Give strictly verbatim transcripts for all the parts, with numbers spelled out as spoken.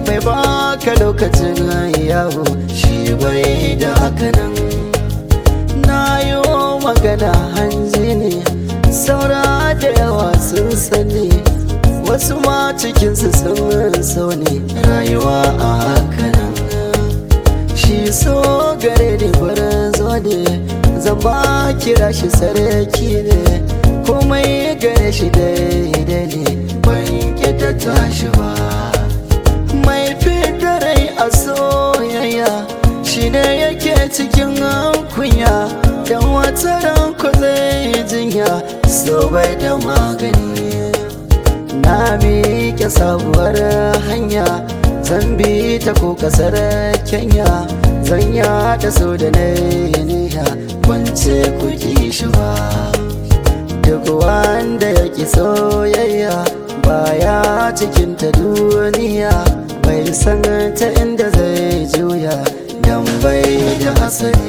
bai baka lokacin yawo shi bai da hakanan. Na yi magana hanzi ne saura da yawa sun sani, wasu ma cikinsu sun so ne rayuwa a hakanan. Shi so gare ni zo ne, zan ba kira shi sarki ne, komai gare shi daidai ne, ban ki ta tashi ba. Mai fita rai a soyayya shi ne yake cikin kunya, dan wata ranku zai jinya so bai da magani. Na miƙe sabuwar hanya zan bi ta ko kasar Kenya, zan yaɗa so da niyya ban ce ku ki shi ba. Duk wanda ya ki soyayya baya cikin ta duniya, bai san ta inda zai juya dan bai da asali.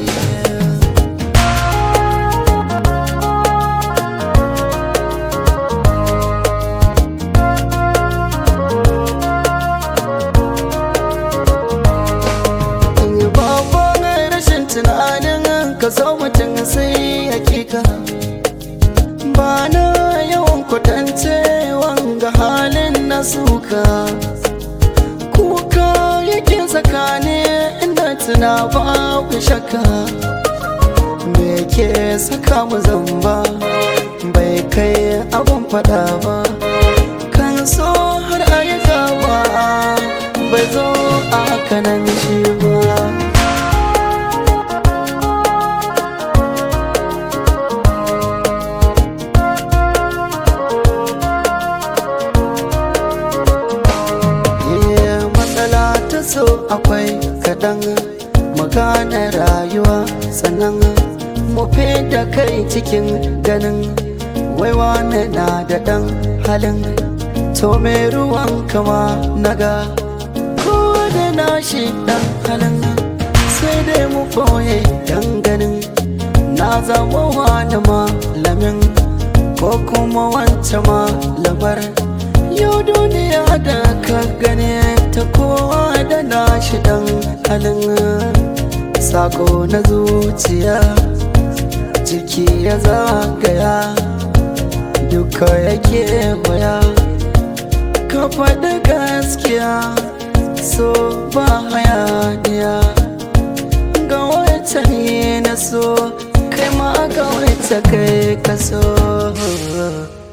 Tunanin ka so mutum sai hakika, ba na yawan kwatance wanga halin na suka. Kuka yake tsakani inda tuna babu shakka, me ke saka mu zamba bai kai abun fada ba. Kan so har ayyuka ba bai zo a kanan shi ba. So akwai kaɗan magana rayuwa, sannan mu da kai cikin ganin waiwa na da ɗan halin. To mai ruwan kama naga ko da nashi ɗan halin, sai dai mu boye dan ganin na zama wani malamin ko kuma wancan malamar. Yau duniya da ka gane ta kowa da nashi dan halin, sako na zuciya jiki ya zagaya duka yake waya. Ka faɗi gaskiya so ba hayaniya, ga wata ne na so kai ma ga wata kai ka so.